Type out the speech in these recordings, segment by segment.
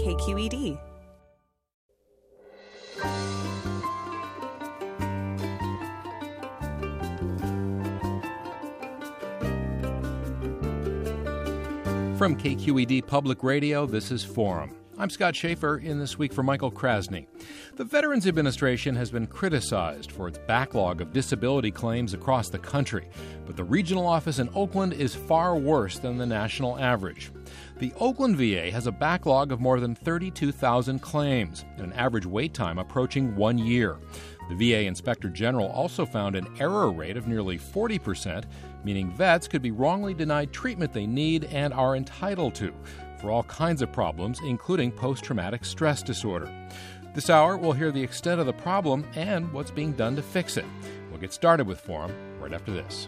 KQED. From KQED Public Radio, this is Forum. I'm Scott Schaefer, in this week for Michael Krasny. The Veterans Administration has been criticized for its backlog of disability claims across the country, but the regional office in Oakland is far worse than the national average. The Oakland VA has a backlog of more than 32,000 claims and an average wait time approaching 1 year. The VA Inspector General also found an error rate of nearly 40%, meaning vets could be wrongly denied treatment they need and are entitled to for all kinds of problems, including post-traumatic stress disorder. This hour, we'll hear the extent of the problem and what's being done to fix it. We'll get started with Forum right after this.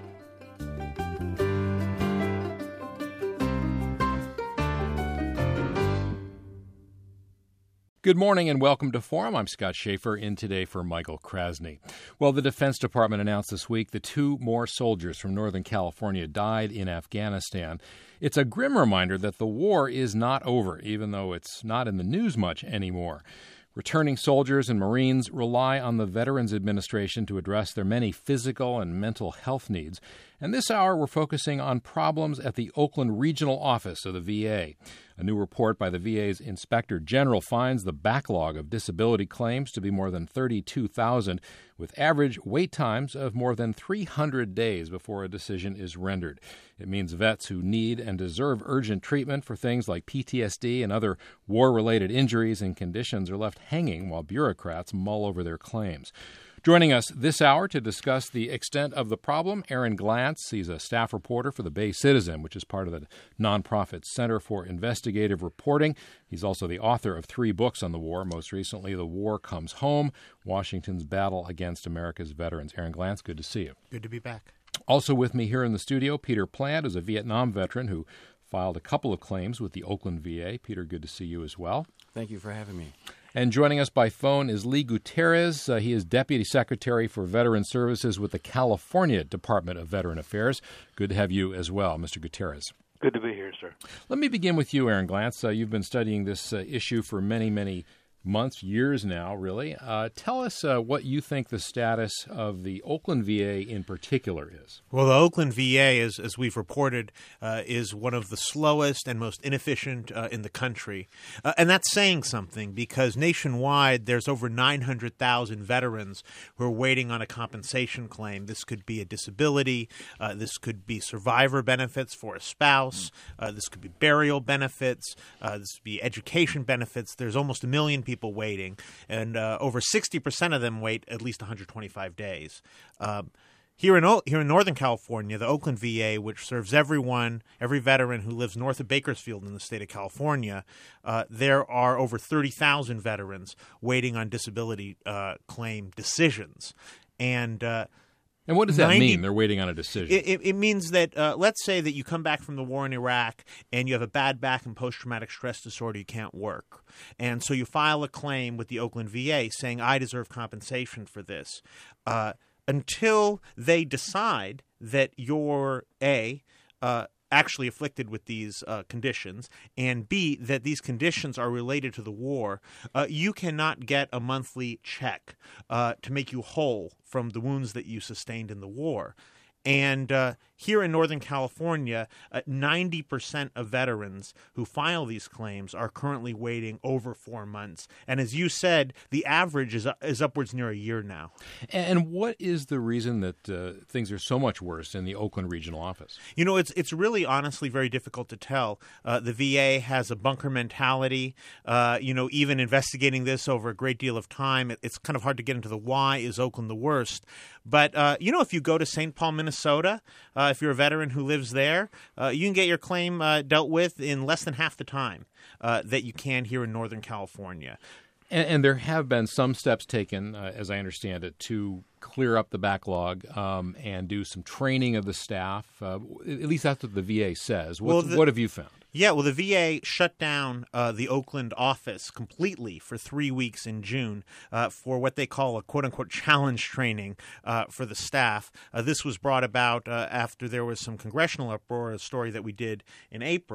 Good morning and welcome to Forum. I'm Scott Schaefer, in today for Michael Krasny. Well, the Defense Department announced this week that 2 more soldiers from Northern California died in Afghanistan. It's a grim reminder that the war is not over, even though it's not in the news much anymore. Returning soldiers and Marines rely on the Veterans Administration to address their many physical and mental health needs. And this hour, we're focusing on problems at the Oakland Regional Office of the VA. A new report by the VA's Inspector General finds the backlog of disability claims to be more than 32,000, with average wait times of more than 300 days before a decision is rendered. It means vets who need and deserve urgent treatment for things like PTSD and other war-related injuries and conditions are left hanging while bureaucrats mull over their claims. Joining us this hour to discuss the extent of the problem, Aaron Glantz. He's a staff reporter for the Bay Citizen, which is part of the nonprofit Center for Investigative Reporting. He's also the author of 3 books on the war, most recently The War Comes Home, Washington's Battle Against America's Veterans. Aaron Glantz, good to see you. Good to be back. Also with me here in the studio, Peter Plant is a Vietnam veteran who filed a couple of claims with the Oakland VA. Peter, good to see you as well. Thank you for having me. And joining us by phone is Lee Gutierrez. He is Deputy Secretary for Veteran Services with the California Department of Veteran Affairs. Good to have you as well, Mr. Gutierrez. Good to be here, sir. Let me begin with you, Aaron Glantz. You've been studying this issue for many months, years now, really. Tell us what you think the status of the Oakland VA in particular is. Well, the Oakland VA, as we've reported, is one of the slowest and most inefficient in the country. And that's saying something because nationwide there's over 900,000 veterans who are waiting on a compensation claim. This could be a disability. This could be survivor benefits for a spouse. This could be burial benefits. This could be education benefits. There's almost 1 million people waiting, and over 60% of them wait at least 125 days. Here in Northern California, the Oakland VA, which serves every veteran who lives north of Bakersfield in the state of California, there are over 30,000 veterans waiting on disability claim decisions. And what does that mean, they're waiting on a decision? It means that, let's say that you come back from the war in Iraq and you have a bad back and post-traumatic stress disorder, you can't work. And so you file a claim with the Oakland VA saying, I deserve compensation for this. Until they decide that you're, A, actually afflicted with these conditions, and B, that these conditions are related to the war, you cannot get a monthly check to make you whole from the wounds that you sustained in the war. And here in Northern California, 90% of veterans who file these claims are currently waiting over 4 months. And as you said, the average is upwards near a year now. And what is the reason that things are so much worse in the Oakland Regional Office? You know, it's really honestly very difficult to tell. The VA has a bunker mentality. Even investigating this over a great deal of time, it's kind of hard to get into the why is Oakland the worst. But, if you go to St. Paul, Minnesota, if you're a veteran who lives there, you can get your claim dealt with in less than half the time that you can here in Northern California. And there have been some steps taken, as I understand it, to clear up the backlog and do some training of the staff. At least that's what the VA says. What have you found? Yeah, well, the VA shut down the Oakland office completely for 3 weeks in June for what they call a quote-unquote challenge training for the staff. This was brought about after there was some congressional uproar, a story that we did in April.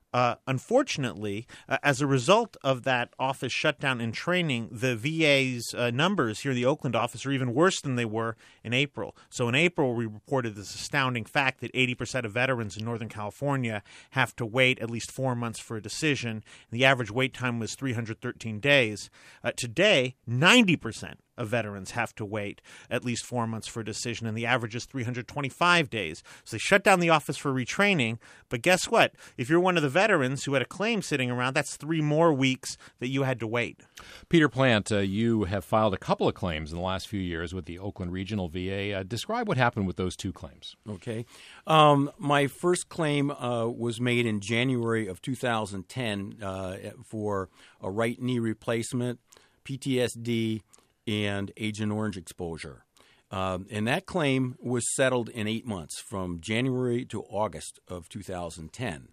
Unfortunately, as a result of that office shutdown and training, the VA's numbers here in the Oakland office are even worse than they were in April. So in April, we reported this astounding fact that 80% of veterans in Northern California have to wait at least 4 months for a decision. The average wait time was 313 days. Today, 90% of veterans have to wait at least 4 months for a decision, and the average is 325 days. So they shut down the office for retraining, but guess what? If you're one of the veterans who had a claim sitting around, that's 3 more weeks that you had to wait. Peter Plant, you have filed a couple of claims in the last few years with the Oakland Regional VA. Describe what happened with those 2 claims. Okay. My first claim was made in January of 2010 for a right knee replacement, PTSD, and Agent Orange exposure. And that claim was settled in 8 months, from January to August of 2010.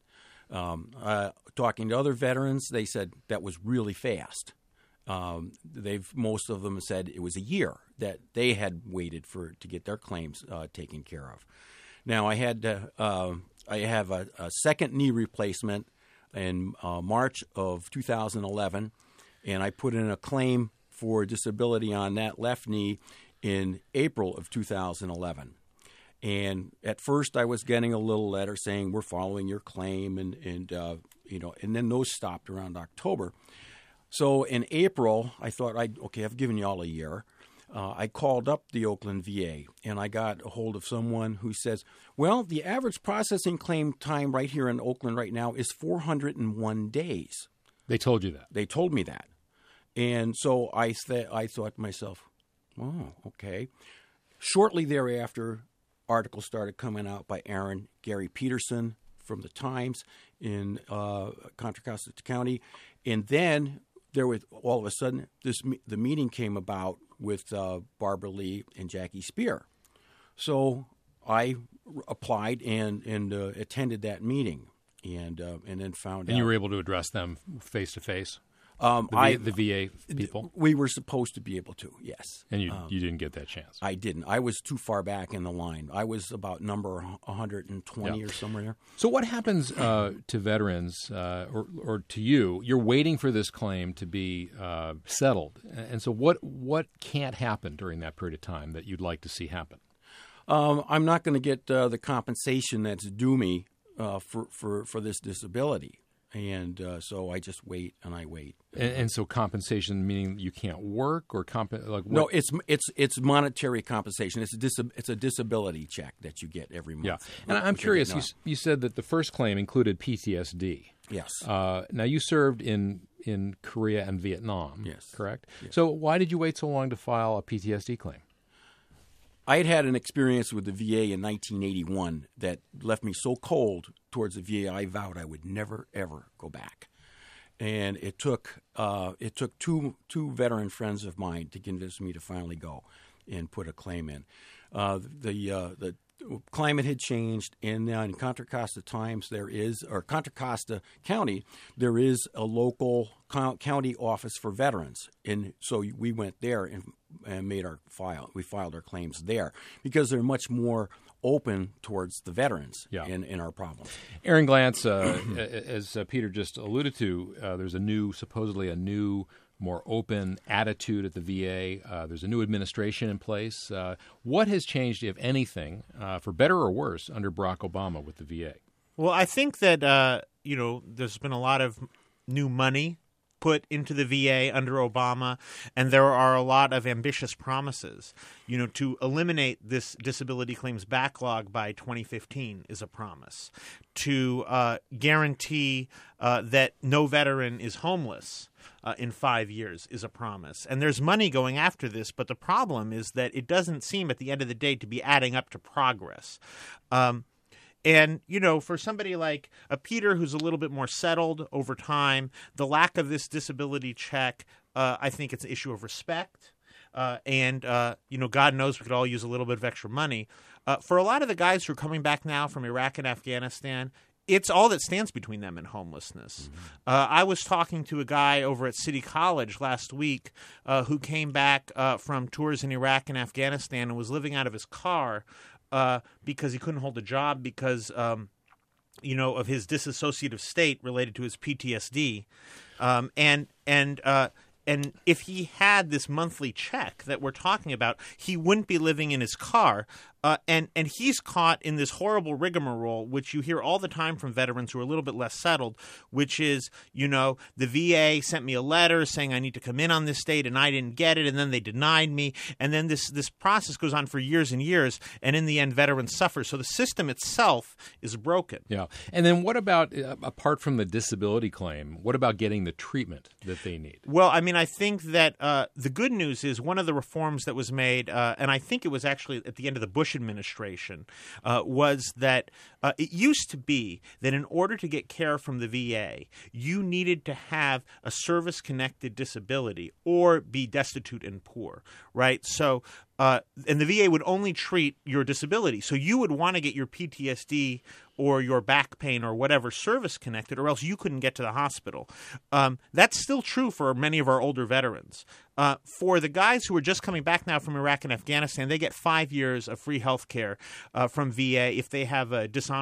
Talking to other veterans, they said that was really fast. Most of them said it was a year that they had waited to get their claims taken care of. Now, I have a second knee replacement in March of 2011, and I put in a claim for disability on that left knee in April of 2011. And at first I was getting a little letter saying, we're following your claim, and then those stopped around October. So in April, I thought, I've given you all a year. I called up the Oakland VA, and I got a hold of someone who says, well, the average processing claim time right here in Oakland right now is 401 days. They told you that? They told me that. And so I thought to myself, oh, okay. Shortly thereafter, articles started coming out by Gary Peterson from the Times in Contra Costa County. And then all of a sudden, the meeting came about with Barbara Lee and Jackie Spear. So I applied and attended that meeting, and then found out. And you were able to address them face to face? The VA people? We were supposed to be able to, yes. And you didn't get that chance? I didn't. I was too far back in the line. I was about number 120 or somewhere there. So what happens to veterans or to you? You're waiting for this claim to be settled. And so what can't happen during that period of time that you'd like to see happen? I'm not going to get the compensation that's due me for this disability. And so I just wait and I wait. And so compensation meaning you can't work or No, it's monetary compensation. It's a disability check that you get every month. Yeah, and I'm curious. You said that the first claim included PTSD. Yes. Now you served in Korea and Vietnam. Yes. Correct. Yes. So why did you wait so long to file a PTSD claim? I had an experience with the VA in 1981 that left me so cold towards the VA, I vowed I would never, ever go back. And it took two veteran friends of mine to convince me to finally go and put a claim in. The climate had changed, and now in Contra Costa Contra Costa County, there is a local county office for veterans, and so we went there and made our file. We filed our claims there because they're much more open towards the veterans in our problems. Aaron Glantz, as Peter just alluded to, there's supposedly a new, more open attitude at the VA. There's a new administration in place. What has changed, if anything, for better or worse, under Barack Obama with the VA? Well, I think that there's been a lot of new money put into the VA under Obama, and there are a lot of ambitious promises. To eliminate this disability claims backlog by 2015 is a promise. To guarantee that no veteran is homeless in 5 years is a promise. And there's money going after this, but the problem is that it doesn't seem at the end of the day to be adding up to progress. And, for somebody like a Peter who's a little bit more settled over time, the lack of this disability check, I think it's an issue of respect. And God knows we could all use a little bit of extra money. For a lot of the guys who are coming back now from Iraq and Afghanistan, it's all that stands between them and homelessness. I was talking to a guy over at City College last week who came back from tours in Iraq and Afghanistan and was living out of his car because he couldn't hold a job because of his dissociative state related to his PTSD, and if he had this monthly check that we're talking about, he wouldn't be living in his car. And he's caught in this horrible rigmarole, which you hear all the time from veterans who are a little bit less settled, which is, the VA sent me a letter saying I need to come in on this date, and I didn't get it, and then they denied me. And then this process goes on for years and years, and in the end, veterans suffer. So the system itself is broken. Yeah. And then what about, apart from the disability claim, what about getting the treatment that they need? Well, I think that the good news is one of the reforms that was made, and I think it was actually at the end of the Bush administration, was that it used to be that in order to get care from the VA, you needed to have a service-connected disability or be destitute and poor, right? So and the VA would only treat your disability. So you would want to get your PTSD or your back pain or whatever service connected, or else you couldn't get to the hospital. That's still true for many of our older veterans. For the guys who are just coming back now from Iraq and Afghanistan, they get 5 years of free health care from VA if they have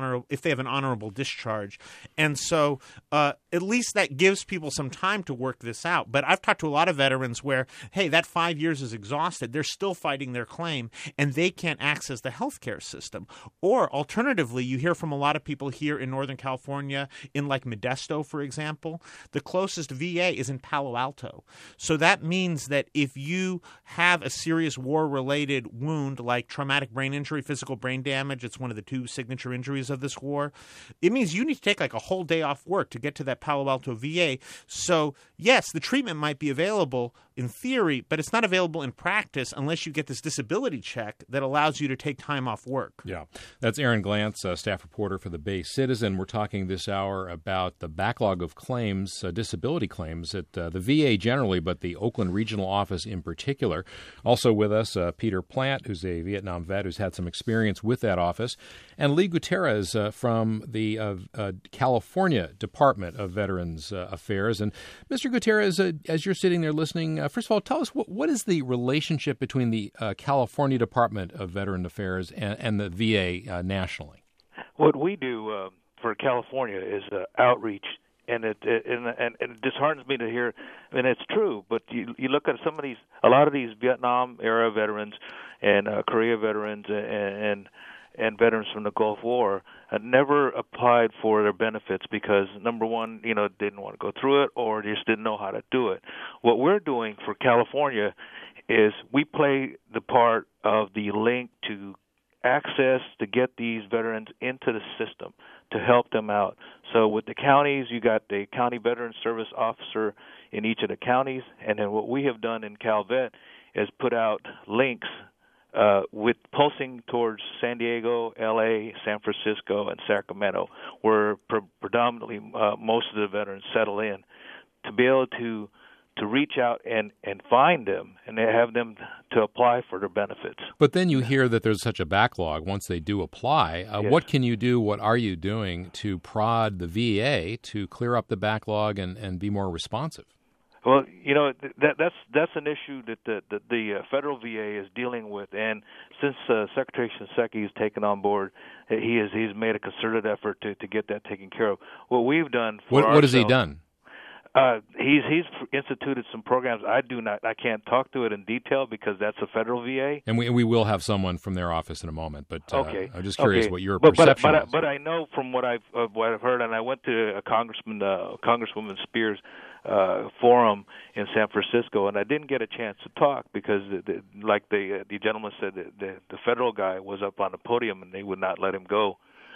an honorable discharge. And so at least that gives people some time to work this out. But I've talked to a lot of veterans where, hey, that 5 years is exhausted. They're still fighting their claim, and they can't access the healthcare system. Or alternatively, you hear from a lot of people here in Northern California, in like Modesto, for example, the closest VA is in Palo Alto. So that means that if you have a serious war-related wound like traumatic brain injury, physical brain damage, it's one of the 2 signature injuries of this war, it means you need to take like a whole day off work to get to that Palo Alto VA. So yes, the treatment might be available in theory, but it's not available in practice unless you get this disability check that allows you to take time off work. Yeah. That's Aaron Glantz, staff reporter for the Bay Citizen. We're talking this hour about the backlog of claims, disability claims at the VA generally, but the Oakland Regional Office in particular. Also with us, Peter Plant, who's a Vietnam vet who's had some experience with that office, and Lee Gutierrez from the California Department of Veterans Affairs. And Mr. Gutierrez, as you're sitting there listening, first of all, tell us what is the relationship between the California Department of Veteran Affairs and the VA nationally? What we do for California is outreach, and it disheartens me to hear, and it's true. But you look at a lot of these Vietnam era veterans and Korea veterans and veterans from the Gulf War never applied for their benefits because, number one, didn't want to go through it or just didn't know how to do it. What we're doing for California is we play the part of the link to access to get these veterans into the system to help them out. So with the counties, you got the county veteran service officer in each of the counties, and then what we have done in CalVet is put out links with pulsing towards San Diego, L.A., San Francisco, and Sacramento, where predominantly most of the veterans settle in, to be able to reach out and find them and have them to apply for their benefits. But then you hear that there's such a backlog once they do apply. Yes. What can you do, what are you doing to prod the VA to clear up the backlog and be more responsive? Well, that's an issue that the federal VA is dealing with, and since Secretary Shinseki has taken on board, he's made a concerted effort to get that taken care of. What we've done for what has he done? He's instituted some programs. I can't talk to it in detail because that's a federal VA. And we will have someone from their office in a moment. But okay. I'm just curious what your perception is. But I know from what I've heard, and I went to a Congresswoman Spears forum in San Francisco, and I didn't get a chance to talk because, the gentleman said, the federal guy was up on the podium and they would not let him go.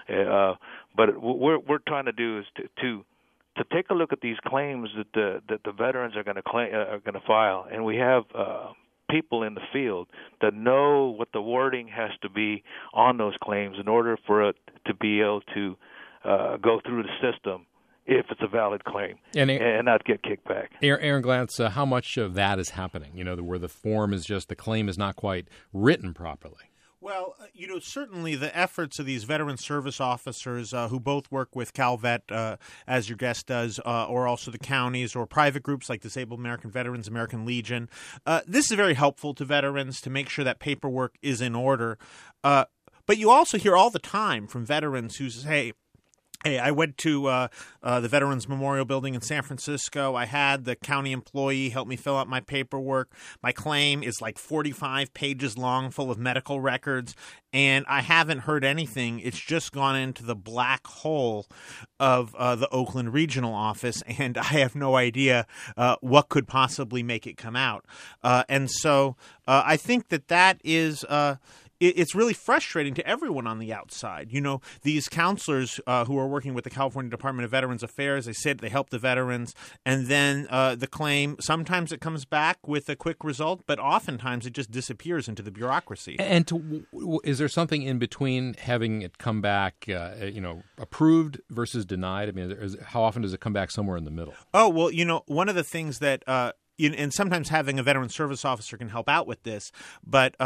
But what we're trying to do is to take a look at these claims that the veterans are going to file, and we have people in the field that know what the wording has to be on those claims in order for it to be able to go through the system if it's a valid claim and not get kicked back. Aaron Glantz, how much of that is happening? Where the form is just the claim is not quite written properly. Well, certainly the efforts of these veteran service officers who both work with CalVet, as your guest does, or also the counties or private groups like Disabled American Veterans, American Legion, this is very helpful to veterans to make sure that paperwork is in order. But you also hear all the time from veterans who say, Hey, I went to the Veterans Memorial Building in San Francisco. I had the county employee help me fill out my paperwork. My claim is like 45 pages long, full of medical records, and I haven't heard anything. It's just gone into the black hole of the Oakland Regional Office, and I have no idea what could possibly make it come out. And so I think that is it's really frustrating to everyone on the outside. You know, these counselors who are working with the California Department of Veterans Affairs, they help the veterans, and then the claim, sometimes it comes back with a quick result, but oftentimes it just disappears into the bureaucracy. And is there something in between having it come back, approved versus denied? I mean, how often does it come back somewhere in the middle? Oh, well, one of the things that and sometimes having a veteran service officer can help out with this, but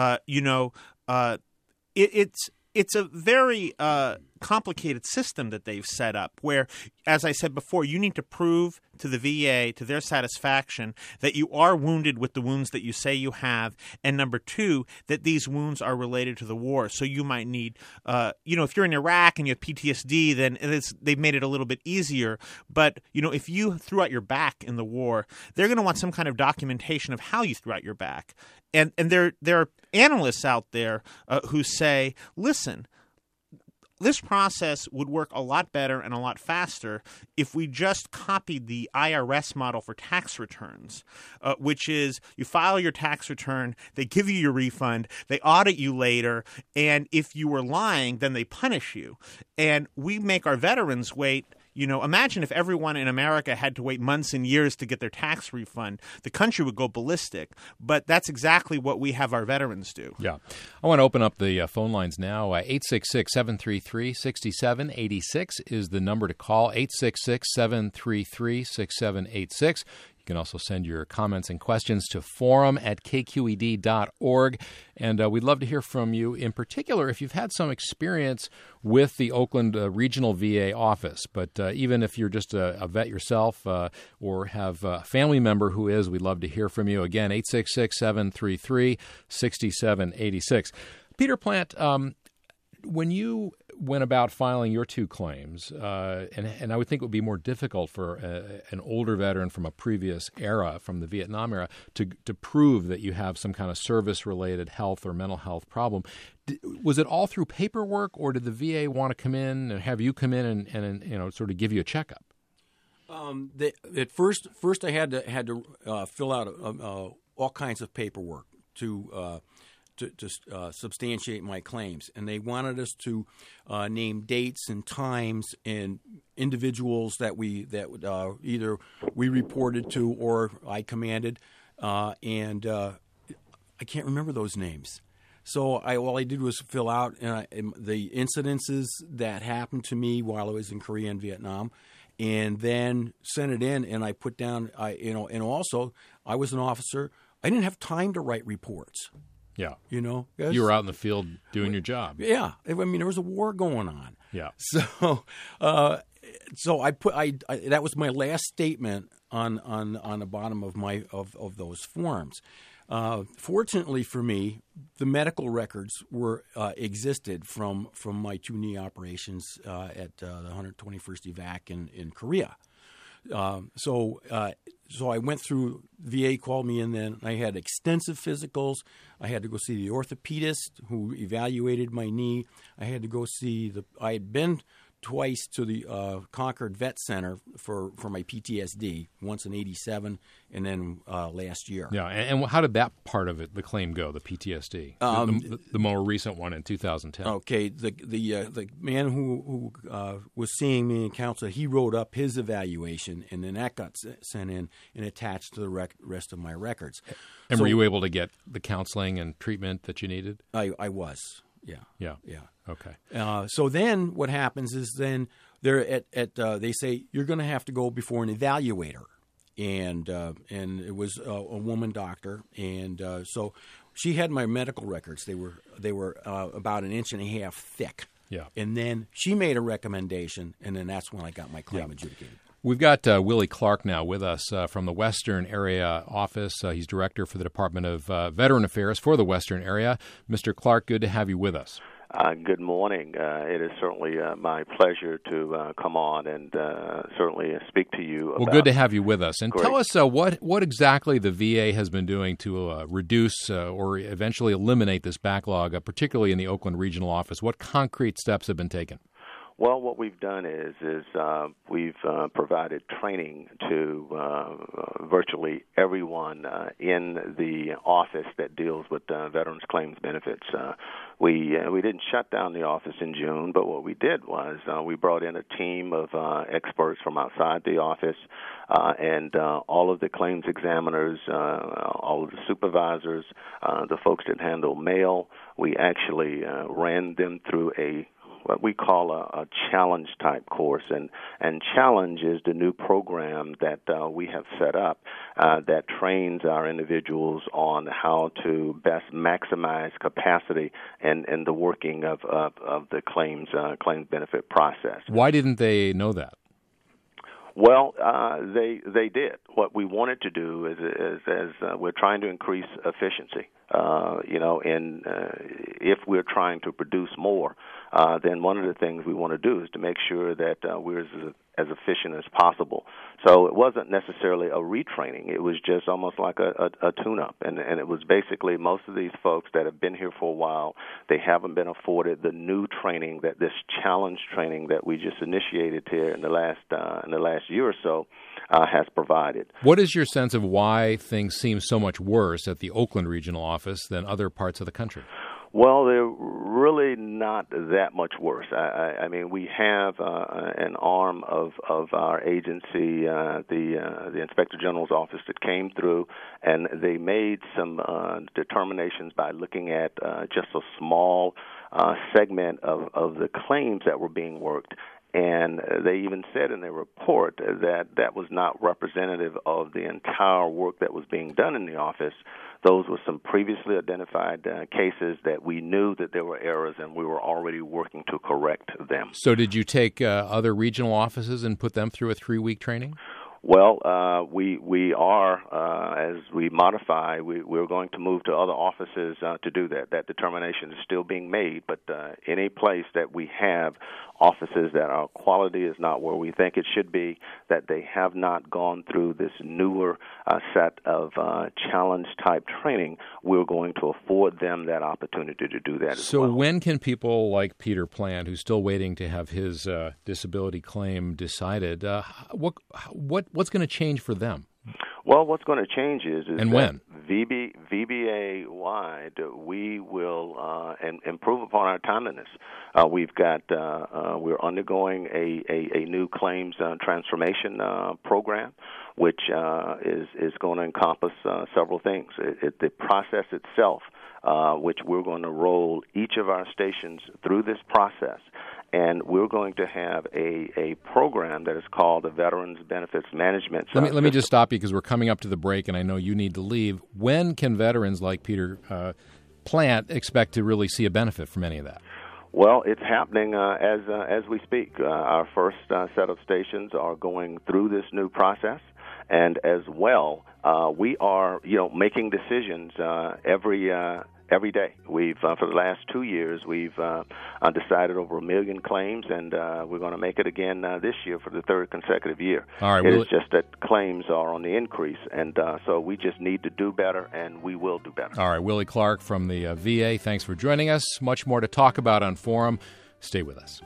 it's a very complicated system that they've set up where, as I said before, you need to prove to the VA, to their satisfaction, that you are wounded with the wounds that you say you have, and number two, that these wounds are related to the war. So you might need, if you're in Iraq and you have PTSD, then they've made it a little bit easier. But, if you threw out your back in the war, they're going to want some kind of documentation of how you threw out your back. And there are analysts out there who say, listen, this process would work a lot better and a lot faster if we just copied the IRS model for tax returns, which is you file your tax return, they give you your refund, they audit you later, and if you were lying, then they punish you. And we make our veterans wait. Imagine if everyone in America had to wait months and years to get their tax refund. The country would go ballistic. But that's exactly what we have our veterans do. Yeah. I want to open up the phone lines now. 866-733-6786 is the number to call, 866-733-6786. You can also send your comments and questions to forum@kqed.org. And we'd love to hear from you, in particular, if you've had some experience with the Oakland Regional VA office. But even if you're just a vet yourself or have a family member who is, we'd love to hear from you. Again, 866-733-6786. Peter Plant, when you went about filing your two claims, and I would think it would be more difficult for an older veteran from a previous era, from the Vietnam era, to prove that you have some kind of service-related health or mental health problem. Was it all through paperwork, or did the VA want to come in and have you come in and sort of give you a checkup? At first I had to fill out all kinds of paperwork to substantiate my claims, and they wanted us to name dates and times and individuals that either we reported to or I commanded, and I can't remember those names. So all I did was fill out the incidences that happened to me while I was in Korea and Vietnam, and then sent it in. And I put down, and also I was an officer. I didn't have time to write reports. Yeah. You were out in the field doing your job. Yeah. I mean, there was a war going on. Yeah. So I put that was my last statement on the bottom of those forms. Fortunately for me, the medical records existed from my two knee operations at the 121st Evac in Korea. So I went through, VA called me in then. I had extensive physicals. I had to go see the orthopedist who evaluated my knee. I had to go see I had been twice to the Concord Vet Center for my PTSD, once in '87 and then last year. Yeah, and how did that part of it, the claim, go? The PTSD, the more recent one in 2010. Okay, the man who was seeing me in counseling, he wrote up his evaluation, and then that got sent in and attached to the rest of my records. And were you able to get the counseling and treatment that you needed? I was. Yeah. Okay. So then what happens is then they're they say you're going to have to go before an evaluator, and it was a woman doctor, and so she had my medical records. They were about an inch and a half thick. Yeah. And then she made a recommendation, and then that's when I got my claim adjudicated. We've got Willie Clark now with us from the Western Area Office. He's director for the Department of Veteran Affairs for the Western Area. Mr. Clark, good to have you with us. Good morning. It is certainly my pleasure to come on and certainly speak to you. Well, good to have you with us. And Great. tell us what exactly the VA has been doing to reduce or eventually eliminate this backlog, particularly in the Oakland Regional Office. What concrete steps have been taken? Well, what we've done is we've provided training to virtually everyone in the office that deals with veterans claims benefits. We didn't shut down the office in June, but what we did was we brought in a team of experts from outside the office and all of the claims examiners, all of the supervisors, the folks that handle mail. We actually ran them through what we call a challenge type course, and challenge is the new program that we have set up that trains our individuals on how to best maximize capacity and the working of the claims benefit process. Why didn't they know that? Well, they did. What we wanted to do is we're trying to increase efficiency. And if we're trying to produce more, then one of the things we want to do is to make sure that we're as efficient as possible. So it wasn't necessarily a retraining. It was just almost like a tune-up. And it was basically most of these folks that have been here for a while, they haven't been afforded the new training, this challenge training that we just initiated here in the last year or so has provided. What is your sense of why things seem so much worse at the Oakland Regional Office than other parts of the country? Well, they're really not that much worse. I mean, we have an arm of our agency, the Inspector General's office, that came through, and they made some determinations by looking at just a small segment of the claims that were being worked. And they even said in their report that was not representative of the entire work that was being done in the office. Those were some previously identified cases that we knew that there were errors, and we were already working to correct them. So did you take other regional offices and put them through a 3-week training? Well, we are, as we modify, we're going to move to other offices to do that. That determination is still being made, but any place that we have offices that our quality is not where we think it should be, that they have not gone through this newer set of challenge-type training, we're going to afford them that opportunity to do that as well. So when can people like Peter Plant, who's still waiting to have his disability claim decided, what's going to change for them? Well, what's going to change is and when? VBA-wide, we will improve upon our timeliness. We're undergoing a new claims transformation program, which is going to encompass several things. The process itself, which we're going to roll each of our stations through this process. And we're going to have a program that is called the Veterans Benefits Management System. Let me just stop you because we're coming up to the break, and I know you need to leave. When can veterans like Peter Plant expect to really see a benefit from any of that? Well, it's happening as we speak. Our first set of stations are going through this new process, and as well, we are making decisions every day. We've for the last 2 years, we've decided over 1 million claims, and we're going to make it again this year for the 3rd consecutive year. All right, it's just that claims are on the increase, and so we just need to do better, and we will do better. All right, Willie Clark from the VA, thanks for joining us. Much more to talk about on Forum. Stay with us.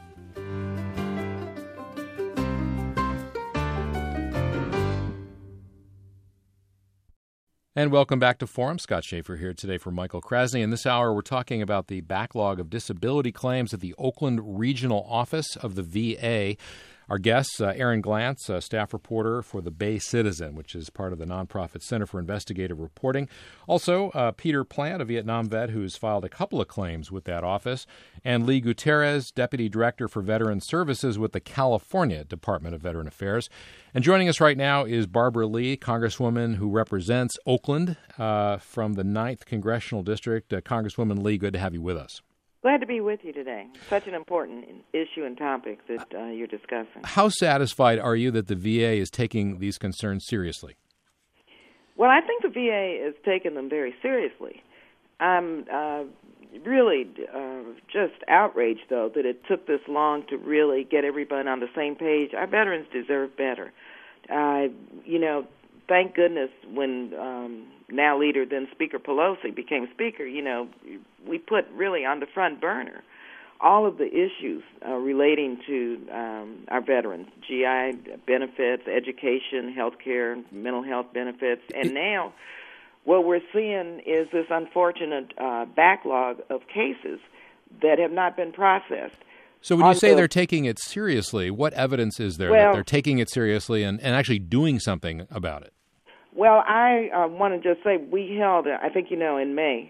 And welcome back to Forum. Scott Schaefer here today for Michael Krasny. In this hour, we're talking about the backlog of disability claims at the Oakland Regional Office of the VA. Our guest, Aaron Glantz, staff reporter for the Bay Citizen, which is part of the nonprofit Center for Investigative Reporting. Also, Peter Plant, a Vietnam vet who's filed a couple of claims with that office, and Lee Gutierrez, Deputy Director for Veteran Services with the California Department of Veteran Affairs. And joining us right now is Barbara Lee, Congresswoman who represents Oakland from the 9th Congressional District. Congresswoman Lee, good to have you with us. Glad to be with you today. Such an important issue and topic that you're discussing. How satisfied are you that the VA is taking these concerns seriously? Well, I think the VA is taking them very seriously. I'm really just outraged, though, that it took this long to really get everybody on the same page. Our veterans deserve better. Thank goodness when now leader, then Speaker Pelosi became Speaker, we put really on the front burner all of the issues relating to our veterans, GI benefits, education, health care, mental health benefits. And now what we're seeing is this unfortunate backlog of cases that have not been processed. So when you say they're taking it seriously, what evidence is there that they're taking it seriously and actually doing something about it? Well, I want to just say we held, I think in May,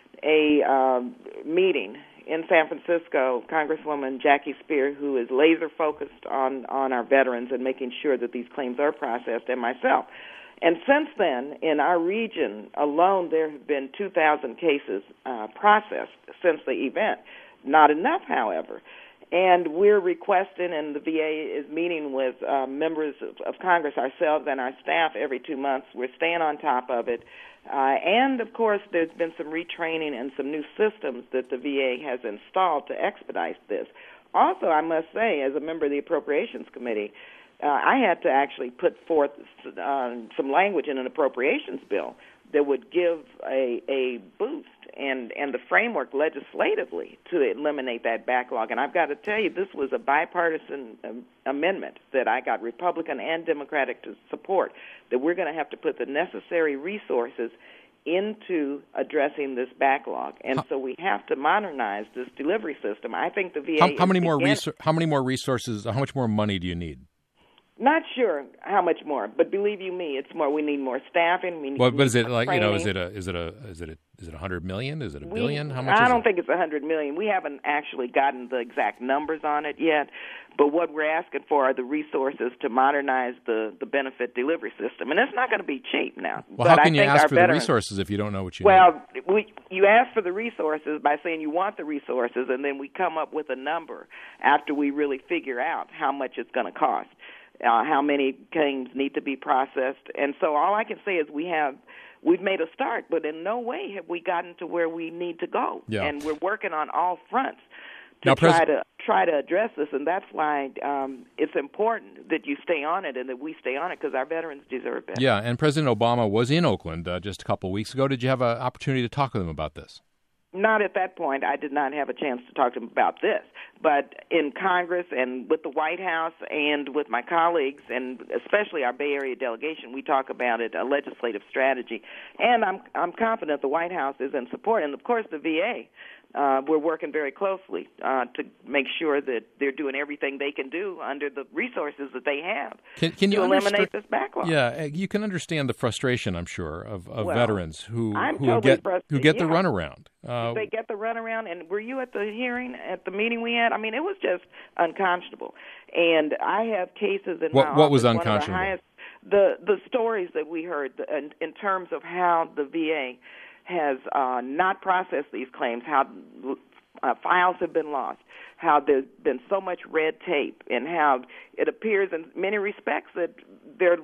a meeting in San Francisco. Congresswoman Jackie Spear, who is laser focused on our veterans and making sure that these claims are processed, and myself. And since then, in our region alone, there have been 2,000 cases processed since the event. Not enough, however. And we're requesting, and the VA is meeting with members of Congress, ourselves, and our staff every 2 months. We're staying on top of it. And, of course, there's been some retraining and some new systems that the VA has installed to expedite this. Also, I must say, as a member of the Appropriations Committee, I had to actually put forth some language in an appropriations bill that would give a boost and the framework legislatively to eliminate that backlog. And I've got to tell you, this was a bipartisan amendment that I got Republican and Democratic to support, that we're going to have to put the necessary resources into addressing this backlog. And so we have to modernize this delivery system. I think the VA how many more resources, how much more money do you need? Not sure how much more, but believe you me, it's more. We need more staffing. We need but is it like training. Is it $100 million? Is it $1 billion? How much? I don't think it's $100 million. We haven't actually gotten the exact numbers on it yet. But what we're asking for are the resources to modernize the benefit delivery system, and it's not going to be cheap now. Well, how can you ask for the resources if you don't know what you need? Well, you ask for the resources by saying you want the resources, and then we come up with a number after we really figure out how much it's going to cost. How many claims need to be processed. And so all I can say is we've made a start, but in no way have we gotten to where we need to go. Yeah. And we're working on all fronts to try to address this, and that's why it's important that you stay on it and that we stay on it, because our veterans deserve better. Yeah, and President Obama was in Oakland just a couple of weeks ago. Did you have an opportunity to talk with him about this? Not at that point. I did not have a chance to talk to him about this. But in Congress and with the White House and with my colleagues, and especially our Bay Area delegation, we talk about it, a legislative strategy. And I'm confident the White House is in support. And, of course, the VA. We're working very closely to make sure that they're doing everything they can do under the resources that they have can you to eliminate this backlog. Yeah, you can understand the frustration, I'm sure, of veterans who get the runaround. They get the runaround. And were you at the hearing, at the meeting we had? I mean, it was just unconscionable. And I have cases in my office. What was unconscionable? The stories that we heard in terms of how the VA has not processed these claims, how files have been lost, how there's been so much red tape, and how it appears in many respects that there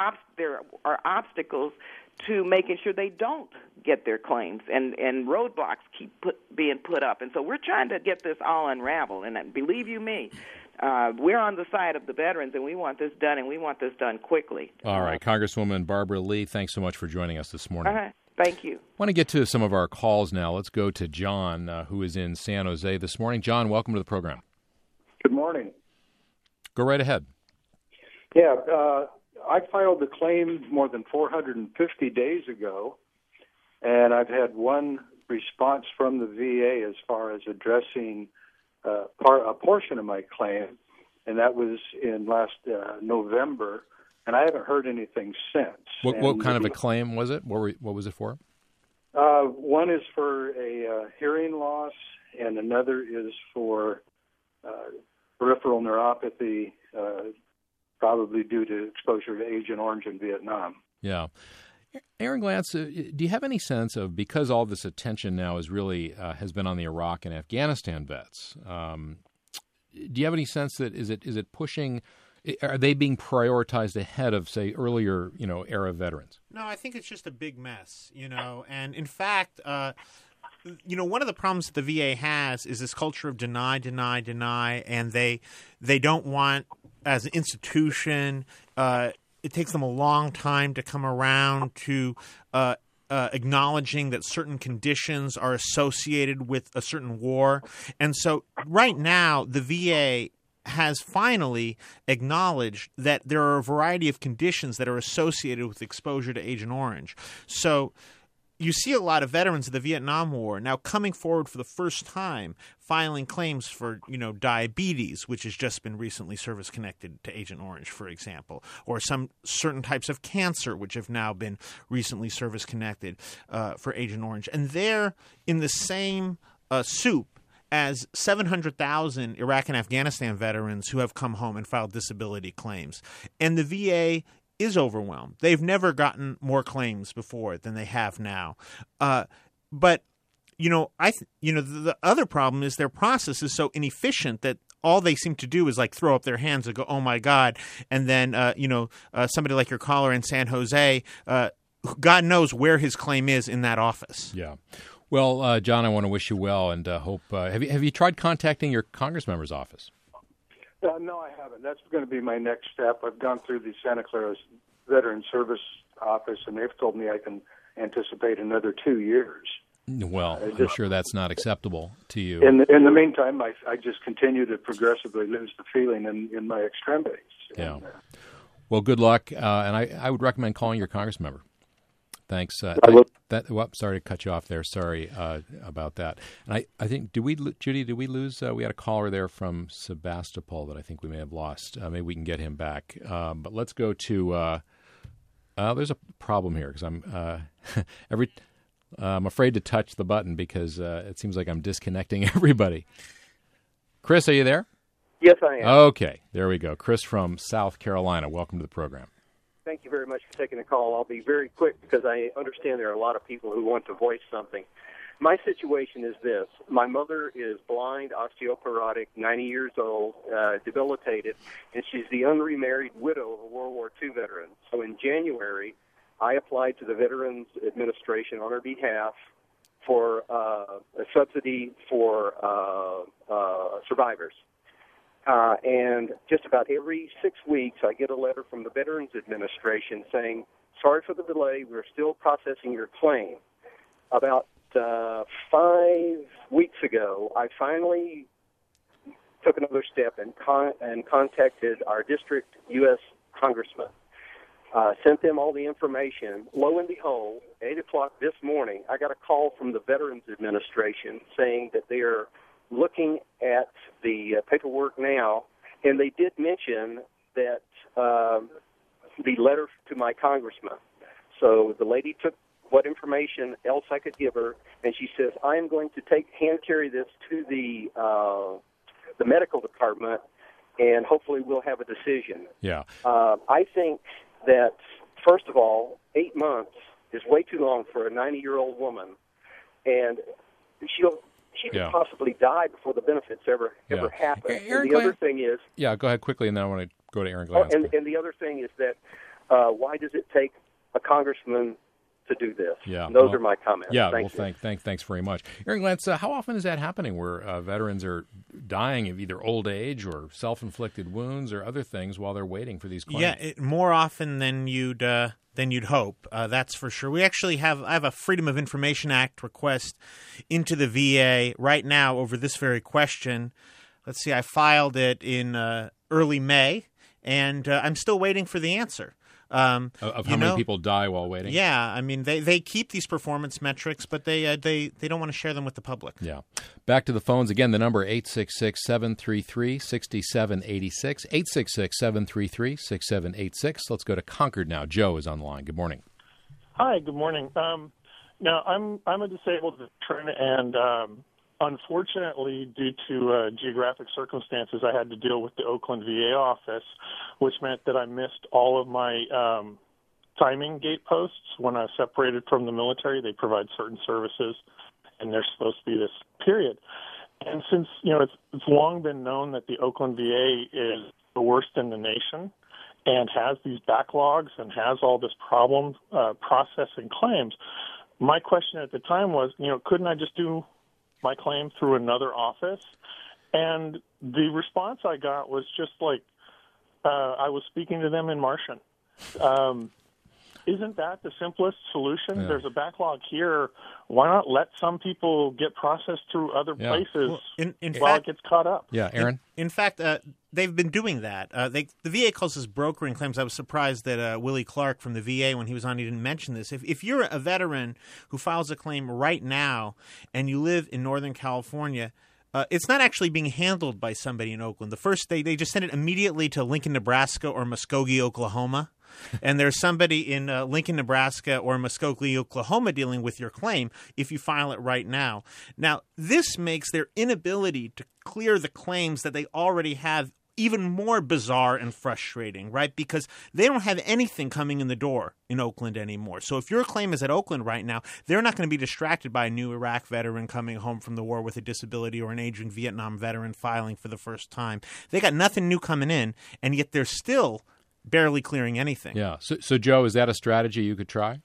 are obstacles to making sure they don't get their claims, and roadblocks keep being put up. And so we're trying to get this all unraveled, and believe you me, we're on the side of the veterans, and we want this done, and we want this done quickly. All right, Congresswoman Barbara Lee, thanks so much for joining us this morning. Thank you. I want to get to some of our calls now. Let's go to John, who is in San Jose this morning. John, welcome to the program. Good morning. Go right ahead. Yeah, I filed a claim more than 450 days ago, and I've had one response from the VA as far as addressing a portion of my claim, and that was in last November. And I haven't heard anything since. What kind of a claim was it? What was it for? One is for a hearing loss, and another is for peripheral neuropathy, probably due to exposure to Agent Orange in Vietnam. Yeah. Aaron Glantz, do you have any sense of, because all this attention now is really has been on the Iraq and Afghanistan vets, do you have any sense that is it pushing? Are they being prioritized ahead of, say, earlier, era veterans? No, I think it's just a big mess, and in fact, one of the problems that the VA has is this culture of deny, and they don't want, as an institution, it takes them a long time to come around to acknowledging that certain conditions are associated with a certain war. And so right now, the VA has finally acknowledged that there are a variety of conditions that are associated with exposure to Agent Orange. So you see a lot of veterans of the Vietnam War now coming forward for the first time, filing claims for, diabetes, which has just been recently service-connected to Agent Orange, for example, or some certain types of cancer, which have now been recently service-connected for Agent Orange. And they're in the same soup as 700,000 Iraq and Afghanistan veterans who have come home and filed disability claims. And the VA is overwhelmed. They've never gotten more claims before than they have now. But the other problem is their process is so inefficient that all they seem to do is like throw up their hands and go, "Oh my God!" And then somebody like your caller in San Jose, God knows where his claim is in that office. Yeah. Well, John, I want to wish you well and hope. Have you tried contacting your congressmember's office? No, I haven't. That's going to be my next step. I've gone through the Santa Clara Veteran Service Office, and they've told me I can anticipate another 2 years. Well, I'm sure that's not acceptable to you. In the meantime, I just continue to progressively lose the feeling in my extremities. Yeah. And, well, good luck, and I would recommend calling your congressmember. Thanks. Sorry to cut you off there. Sorry about that. And I think, Judy, did we lose? We had a caller there from Sebastopol that I think we may have lost. Maybe we can get him back. But let's go to. There's a problem here because I'm afraid to touch the button because it seems like I'm disconnecting everybody. Chris, are you there? Yes, I am. Okay, there we go. Chris from South Carolina. Welcome to the program. Thank you very much for taking the call. I'll be very quick because I understand there are a lot of people who want to voice something. My situation is this. My mother is blind, osteoporotic, 90 years old, debilitated, and she's the unremarried widow of a World War II veteran. So in January, I applied to the Veterans Administration on her behalf for a subsidy for survivors. And just about every 6 weeks, I get a letter from the Veterans Administration saying, "Sorry for the delay. We're still processing your claim." About 5 weeks ago, I finally took another step and contacted our district U.S. congressman. Sent them all the information. Lo and behold, 8 o'clock this morning, I got a call from the Veterans Administration saying that they are looking at the paperwork now, and they did mention that the letter to my congressman. So the lady took what information else I could give her, and she says, "I am going to hand carry this to the medical department, and hopefully we'll have a decision." Yeah. I think that, first of all, 8 months is way too long for a 90-year-old woman, and she could possibly die before the benefits ever happen. And the other thing is... Yeah, go ahead quickly, and then I want to go to Aaron Glantz. And the other thing is that why does it take a congressman to do this? Yeah, and those are my comments. Yeah, thanks very much. Aaron Glantz, how often is that happening where veterans are dying of either old age or self-inflicted wounds or other things while they're waiting for these claims? Yeah, more often than you'd hope. That's for sure. I have a Freedom of Information Act request into the VA right now over this very question. Let's see, I filed it in early May, and I'm still waiting for the answer. Of how many people die while waiting? Yeah, I mean, they keep these performance metrics, but they don't want to share them with the public. Yeah. Back to the phones again. The number 866-733-6786. 866-733-6786. Let's go to Concord now. Joe is on the line. Good morning. Hi. Good morning. Now I'm a disabled veteran, and unfortunately, due to geographic circumstances, I had to deal with the Oakland VA office, which meant that I missed all of my timing gate posts. When I was separated from the military, they provide certain services, and there's supposed to be this period. And since, it's long been known that the Oakland VA is the worst in the nation and has these backlogs and has all this problem processing claims, my question at the time was, couldn't I just do my claim through another office? And the response I got was just like, I was speaking to them in Martian. Isn't that the simplest solution? Yeah. There's a backlog here. Why not let some people get processed through other places in while fact, it gets caught up? Yeah, Aaron? In fact, they've been doing that. The VA calls this brokering claims. I was surprised that Willie Clark from the VA, when he was on, he didn't mention this. If you're a veteran who files a claim right now and you live in Northern California, it's not actually being handled by somebody in Oakland. The first they just send it immediately to Lincoln, Nebraska or Muskogee, Oklahoma. And there's somebody in Lincoln, Nebraska or Muskogee, Oklahoma dealing with your claim if you file it right now. Now, this makes their inability to clear the claims that they already have even more bizarre and frustrating, right? Because they don't have anything coming in the door in Oakland anymore. So if your claim is at Oakland right now, they're not going to be distracted by a new Iraq veteran coming home from the war with a disability or an aging Vietnam veteran filing for the first time. They got nothing new coming in, and yet they're still barely clearing anything. Yeah. So Joe, is that a strategy you could try?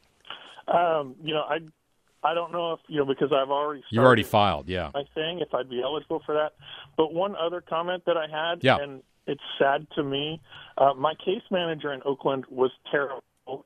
I don't know if, because I've already You already filed, yeah. my thing, if I'd be eligible for that. But one other comment that I had, yeah. and it's sad to me, my case manager in Oakland was terrible.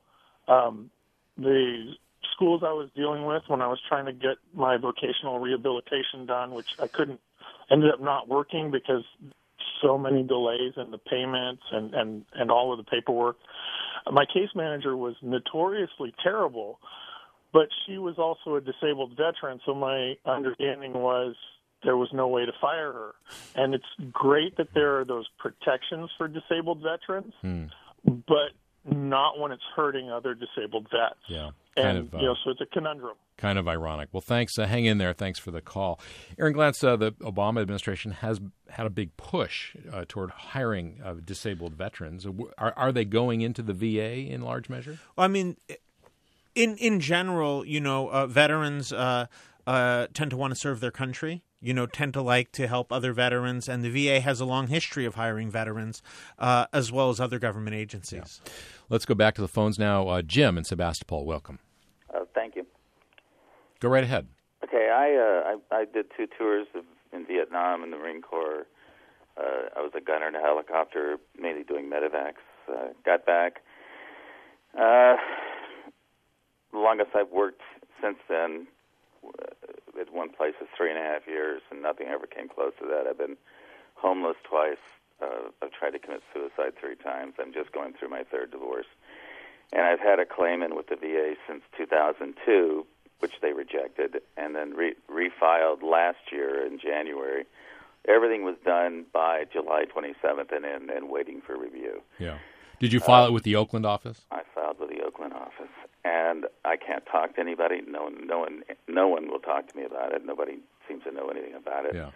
The schools I was dealing with when I was trying to get my vocational rehabilitation done, which I couldn't, ended up not working because so many delays in the payments and all of the paperwork. My case manager was notoriously terrible, but she was also a disabled veteran, so my understanding was there was no way to fire her. And it's great that there are those protections for disabled veterans, but not when it's hurting other disabled vets. Yeah. So it's a conundrum. Kind of ironic. Well, thanks. Hang in there. Thanks for the call. Aaron Glantz, the Obama administration has had a big push toward hiring disabled veterans. Are they going into the VA in large measure? Well, I mean, in general, veterans tend to want to serve their country. Tend to like to help other veterans, and the VA has a long history of hiring veterans, as well as other government agencies. Yeah. Let's go back to the phones now. Jim in Sebastopol, welcome. Thank you. Go right ahead. Okay, I did 2 tours in Vietnam in the Marine Corps. I was a gunner in a helicopter, mainly doing medevacs. Got back. The longest I've worked since then at one place is 3.5 years, and nothing ever came close to that. I've been homeless twice. I've tried to commit suicide 3 times. I'm just going through my 3rd divorce. And I've had a claim in with the VA since 2002, which they rejected, and then refiled last year in January. Everything was done by July 27th and waiting for review. Yeah. Did you file it with the Oakland office? I filed with the Oakland office, and I can't talk to anybody. No one will talk to me about it. Nobody seems to know anything about it. Yeah.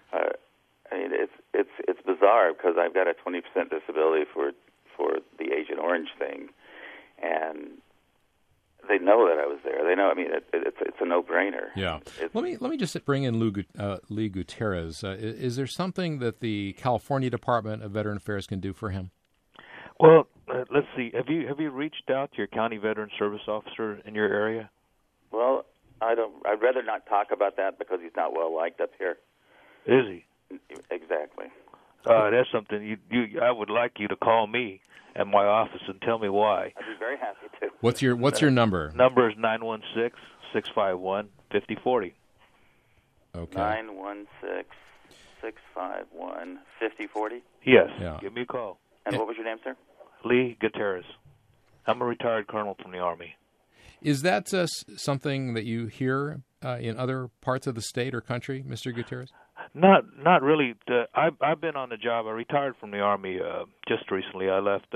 I mean, it's bizarre because I've got a 20% disability for the Agent Orange thing, and they know that I was there. They know. I mean, it's a no-brainer. Yeah. Let me just bring in Lee Gutierrez. Is there something that the California Department of Veteran Affairs can do for him? Well, let's see. Have you reached out to your county veteran service officer in your area? Well, I'd rather not talk about that because he's not well liked up here. Is he? Exactly. That's something I would like you to call me at my office and tell me why. I'd be very happy to. What's your number? Number is 916-651-5040. Okay. 916-651-5040? Yes. Yeah. Give me a call. And what was your name, sir? Lee Gutierrez. I'm a retired colonel from the Army. Is that something that you hear in other parts of the state or country, Mr. Gutierrez? Not really. I've been on the job. I retired from the Army just recently. I left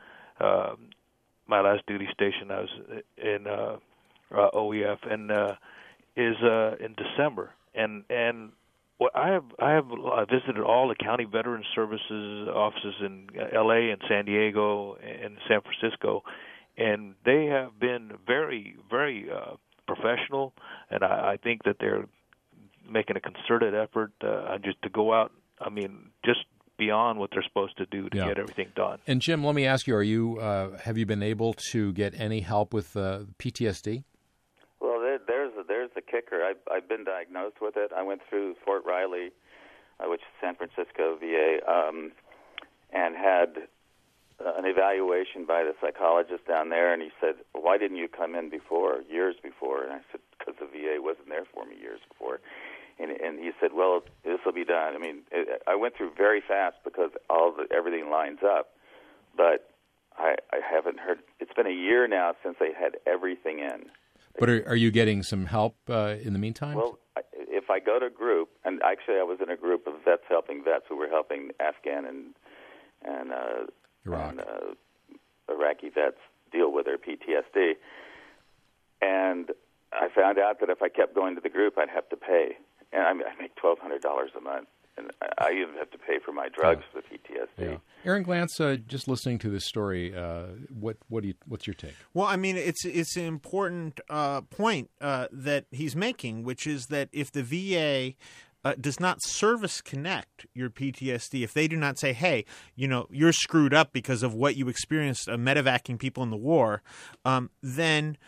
my last duty station. I was in OEF and is in December. And what I have visited all the county veteran services offices in L.A. and San Diego and San Francisco, and they have been very, very professional. And I think that they're making a concerted effort just to go out. I mean, just beyond what they're supposed to do to get everything done. And Jim, let me ask you: have you been able to get any help with PTSD? kicker. I've been diagnosed with it. I went through Fort Riley, which is San Francisco VA, and had an evaluation by the psychologist down there, and he said, well, why didn't you come in years before? And I said, because the VA wasn't there for me years before. And he said, well, this will be done. I mean, I went through very fast because everything lines up, but I haven't heard. It's been a year now since they had everything in. But are you getting some help in the meantime? Well, if I go to a group, and actually I was in a group of vets helping vets who were helping Afghan and Iraqi vets deal with their PTSD, and I found out that if I kept going to the group, I'd have to pay, and I make $1,200 a month, and I even have to pay for my drugs for the PTSD. Yeah. Aaron Glantz, just listening to this story, what's your take? Well, I mean, it's an important point that he's making, which is that if the VA does not service connect your PTSD, if they do not say, hey, you're screwed up because of what you experienced medevacing people in the war, then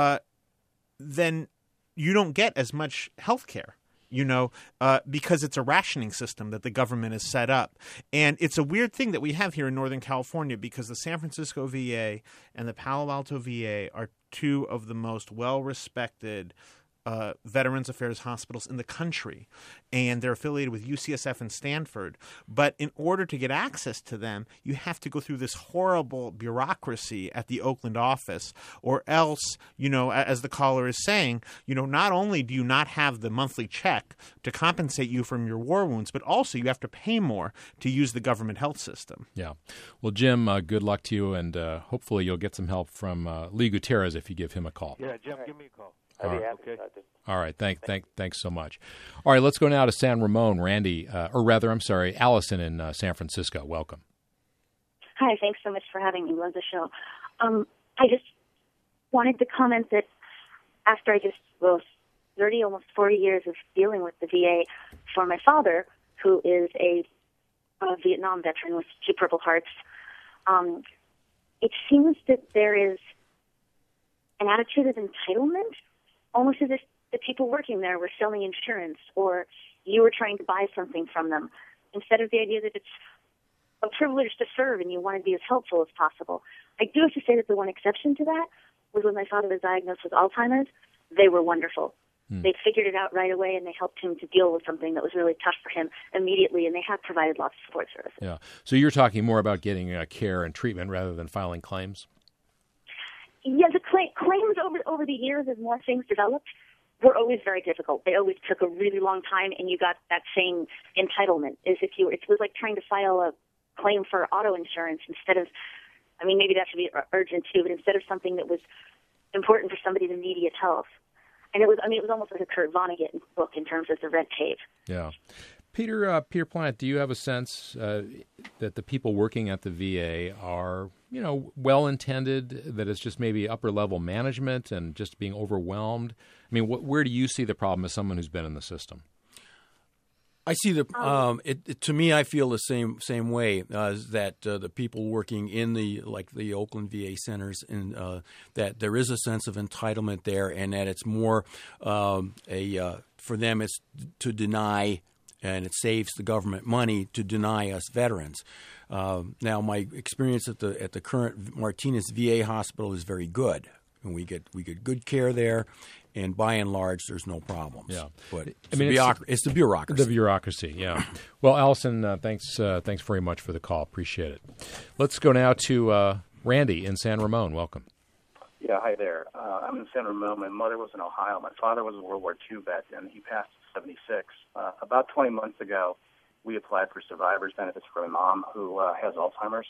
you don't get as much health care. Because it's a rationing system that the government has set up. And it's a weird thing that we have here in Northern California because the San Francisco VA and the Palo Alto VA are two of the most well-respected Veterans Affairs hospitals in the country, and they're affiliated with UCSF and Stanford. But in order to get access to them, you have to go through this horrible bureaucracy at the Oakland office, or else, as the caller is saying, not only do you not have the monthly check to compensate you from your war wounds, but also you have to pay more to use the government health system. Yeah. Well, Jim, good luck to you, and hopefully you'll get some help from Lee Gutierrez if you give him a call. Yeah, Jim, give me a call. I'd be happy to. All right. Thanks so much. All right, let's go now to San Ramon. Allison in San Francisco. Welcome. Hi, thanks so much for having me. Love the show. I just wanted to comment that after 30, almost 40 years of dealing with the VA, for my father, who is a Vietnam veteran with 2 Purple Hearts, it seems that there is an attitude of entitlement, almost as if the people working there were selling insurance or you were trying to buy something from them, instead of the idea that it's a privilege to serve and you want to be as helpful as possible. I do have to say that the one exception to that was when my father was diagnosed with Alzheimer's. They were wonderful. They figured it out right away, and they helped him to deal with something that was really tough for him immediately, and they have provided lots of support services. Yeah. So you're talking more about getting care and treatment rather than filing claims? Yeah, the claims over the years as more things developed were always very difficult. They always took a really long time, and you got that same entitlement. It was like trying to file a claim for auto insurance instead of, maybe that should be urgent too, but instead of something that was important for somebody's immediate health. And it was almost like a Kurt Vonnegut book in terms of the red tape. Yeah. Peter Plant, do you have a sense that the people working at the VA are, well-intended, that it's just maybe upper-level management and just being overwhelmed? Where do you see the problem as someone who's been in the system? I see to me, I feel the same way as that the people working in the Oakland VA centers, and that there is a sense of entitlement there, and that it's more for them it's to deny, and it saves the government money to deny us veterans. Now, my experience at the current Martinez VA hospital is very good, and we get good care there. And by and large, there's no problems. Yeah, but it's the bureaucracy. The bureaucracy, yeah. Well, Allison, thanks very much for the call. Appreciate it. Let's go now to Randy in San Ramon. Welcome. Yeah, hi there. I'm in San Ramon. My mother was in Ohio. My father was a World War II vet, and he passed at 76. About 20 months ago, we applied for survivor's benefits for my mom, who had Alzheimer's.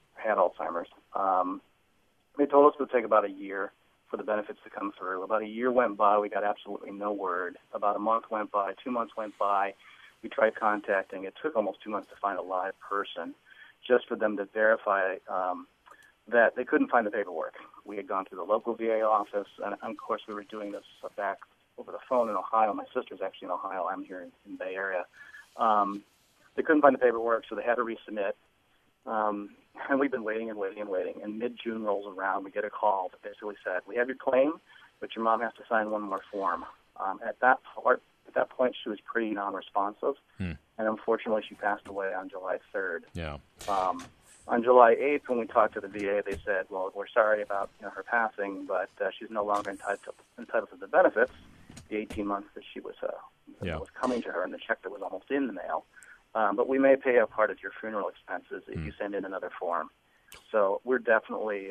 They told us it would take about a year for the benefits to come through. About a year went by. We got absolutely no word. About a month went by. 2 months went by. We tried contacting. It took almost 2 months to find a live person just for them to verify that they couldn't find the paperwork. We had gone to the local VA office, and of course we were doing this back over the phone in Ohio. My sister's actually in Ohio. I'm here in the Bay Area. They couldn't find the paperwork, so they had to resubmit. And we've been waiting and waiting and waiting. And mid-June rolls around, we get a call that basically said, we have your claim, but your mom has to sign one more form. At that point, she was pretty non-responsive, and unfortunately, she passed away on July 3rd. Yeah. On July 8th, when we talked to the VA, they said, "Well, we're sorry about her passing, but she's no longer entitled to the benefits, the 18 months that she was coming to her, and the check that was almost in the mail. But we may pay a part of your funeral expenses if you send in another form." So we're definitely,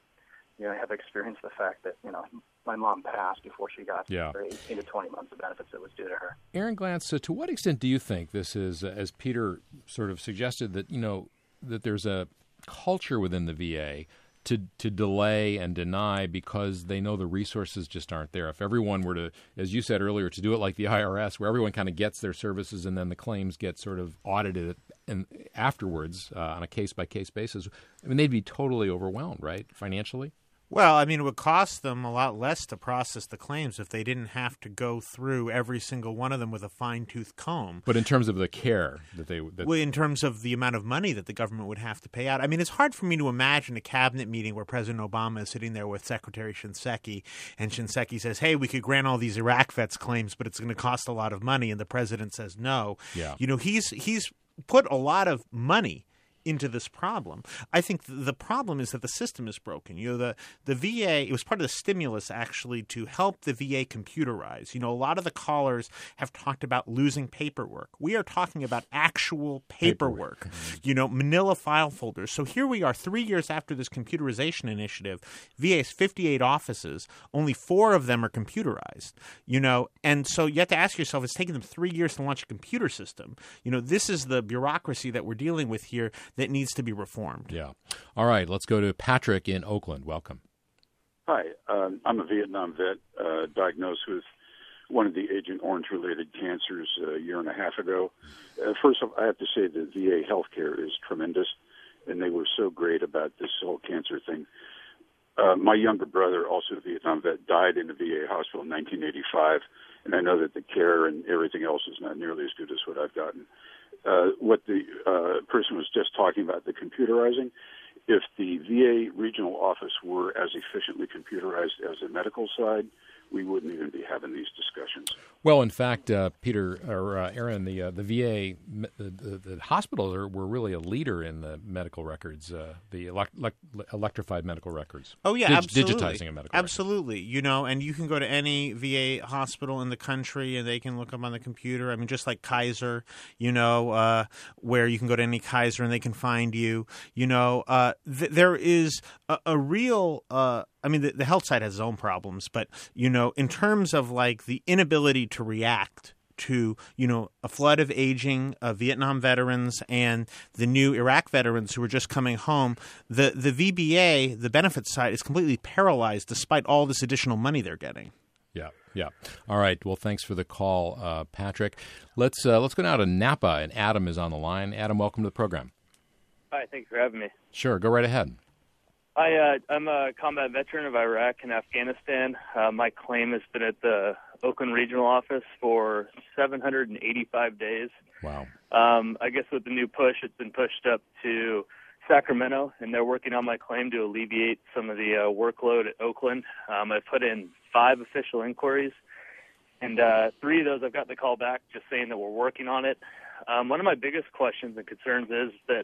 have experienced the fact that my mom passed before she got her 18 to 20 months of benefits that was due to her. Aaron Glantz, so to what extent do you think this is, as Peter sort of suggested, that that there's a culture within the VA to delay and deny because they know the resources just aren't there? If everyone were to, as you said earlier, to do it like the IRS, where everyone kind of gets their services and then the claims get sort of audited and afterwards on a case-by-case basis, I mean, they'd be totally overwhelmed, right, financially? Well, I mean, it would cost them a lot less to process the claims if they didn't have to go through every single one of them with a fine-tooth comb. But in terms of the care well, in terms of the amount of money that the government would have to pay out. I mean, it's hard for me to imagine a cabinet meeting where President Obama is sitting there with Secretary Shinseki, and Shinseki says, "Hey, we could grant all these Iraq vets claims, but it's going to cost a lot of money," and the president says no. Yeah. He's put a lot of money into this problem. I think the problem is that the system is broken. The VA, it was part of the stimulus actually to help the VA computerize. A lot of the callers have talked about losing paperwork. We are talking about actual paperwork. Manila file folders. So here we are 3 years after this computerization initiative. VA has 58 offices. Only 4 of them are computerized. And so you have to ask yourself, it's taken them 3 years to launch a computer system. This is the bureaucracy that we're dealing with here that needs to be reformed. Yeah. All right. Let's go to Patrick in Oakland. Welcome. Hi. I'm a Vietnam vet diagnosed with one of the Agent Orange-related cancers a year and a half ago. First, I have to say the VA healthcare is tremendous, and they were so great about this whole cancer thing. My younger brother, also a Vietnam vet, died in a VA hospital in 1985, and I know that the care and everything else is not nearly as good as what I've gotten. What the person was just talking about, the computerizing, if the VA regional office were as efficiently computerized as the medical side, we wouldn't even be having these discussions. Well, in fact, Peter or Aaron, the VA, the hospitals were really a leader in the medical records, the electrified medical records. Oh yeah, absolutely. Digitizing of medical absolutely. Records. And you can go to any VA hospital in the country and they can look up on the computer. I mean, just like Kaiser, where you can go to any Kaiser and they can find you. There is a real. I mean, the health side has its own problems, but, in terms of like the inability to react to, a flood of aging Vietnam veterans and the new Iraq veterans who are just coming home, the VBA, the benefits side, is completely paralyzed despite all this additional money they're getting. Yeah. All right. Well, thanks for the call, Patrick. Let's go now to Napa, and Adam is on the line. Adam, welcome to the program. Hi, thanks for having me. Sure. Go right ahead. I'm a combat veteran of Iraq and Afghanistan. My claim has been at the Oakland Regional Office for 785 days. Wow. I guess with the new push, it's been pushed up to Sacramento, and they're working on my claim to alleviate some of the workload at Oakland. I've put in 5 official inquiries, and 3 of those I've got the call back just saying that we're working on it. One of my biggest questions and concerns is that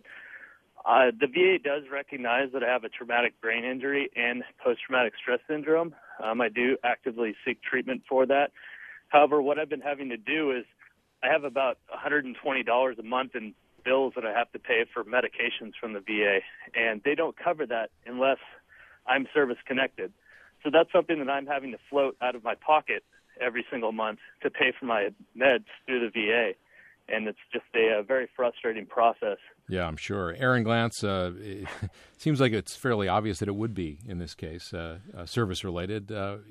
the VA does recognize that I have a traumatic brain injury and post-traumatic stress syndrome. I do actively seek treatment for that. However, what I've been having to do is I have about $120 a month in bills that I have to pay for medications from the VA, and they don't cover that unless I'm service-connected. So that's something that I'm having to float out of my pocket every single month to pay for my meds through the VA, and it's just a very frustrating process. Yeah, I'm sure. Aaron Glantz, it seems like it's fairly obvious that it would be, in this case, service-related.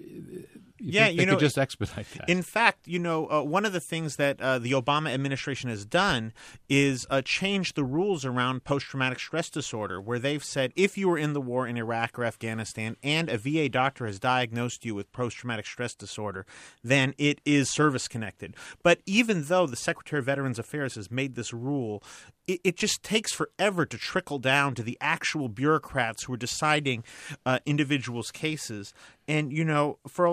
They could just expedite that. In fact, one of the things that the Obama administration has done is change the rules around post-traumatic stress disorder, where they've said if you were in the war in Iraq or Afghanistan and a VA doctor has diagnosed you with post-traumatic stress disorder, then it is service-connected. But even though the Secretary of Veterans Affairs has made this rule, it just takes forever to trickle down to the actual bureaucrats who are deciding individuals' cases. And, for a lot of veterans,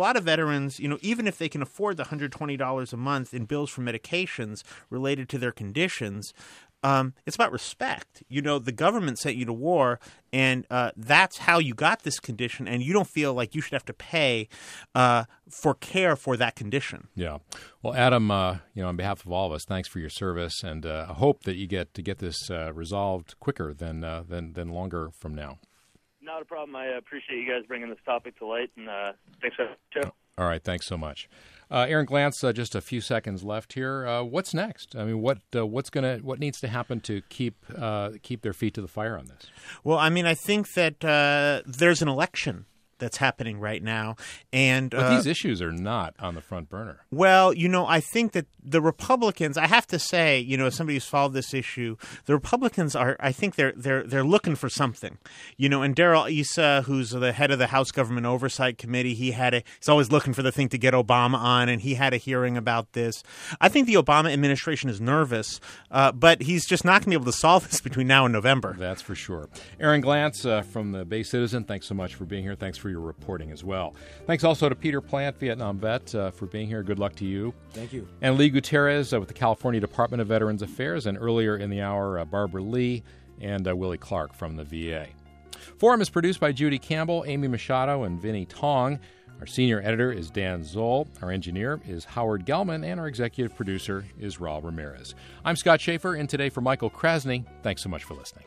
veterans, even if they can afford the $120 a month in bills for medications related to their conditions, it's about respect. The government sent you to war, and that's how you got this condition, and you don't feel like you should have to pay for care for that condition. Yeah. Well, Adam, on behalf of all of us, thanks for your service, and I hope that you get this resolved quicker than longer from now. Not a problem. I appreciate you guys bringing this topic to light, and thanks for the show. All right, thanks so much. Aaron Glantz, just a few seconds left here. What's next? I mean, what needs to happen to keep their feet to the fire on this? Well, I mean, I think that there's an election that's happening right now, and but these issues are not on the front burner. Well, I think that the Republicans, I have to say, as somebody who's followed this issue, the Republicans I think they're looking for something, and Darrell Issa, who's the head of the House Government Oversight Committee, he's always looking for the thing to get Obama on, and he had a hearing about this. I think the Obama administration is nervous, but he's just not going to be able to solve this between now and November. That's for sure. Aaron Glantz from the Bay Citizen, thanks so much for being here. Thanks for your reporting as well. Thanks also to Peter Plant, Vietnam vet, for being here. Good luck to you. Thank you. And Lee Gutierrez with the California Department of Veterans Affairs, and earlier in the hour, Barbara Lee and Willie Clark from the VA. Forum is produced by Judy Campbell, Amy Machado, and Vinnie Tong. Our senior editor is Dan Zoll. Our engineer is Howard Gelman, and our executive producer is Raul Ramirez. I'm Scott Schaefer, and today for Michael Krasny, thanks so much for listening.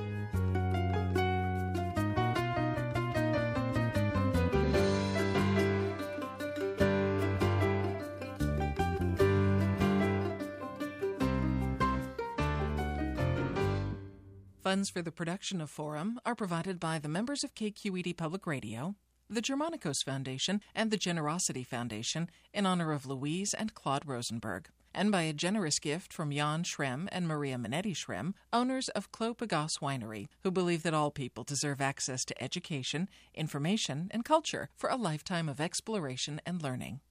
Funds for the production of Forum are provided by the members of KQED Public Radio, the Germanicos Foundation, and the Generosity Foundation in honor of Louise and Claude Rosenberg, and by a generous gift from Jan Schrem and Maria Minetti Schrem, owners of Clos Pegase Winery, who believe that all people deserve access to education, information, and culture for a lifetime of exploration and learning.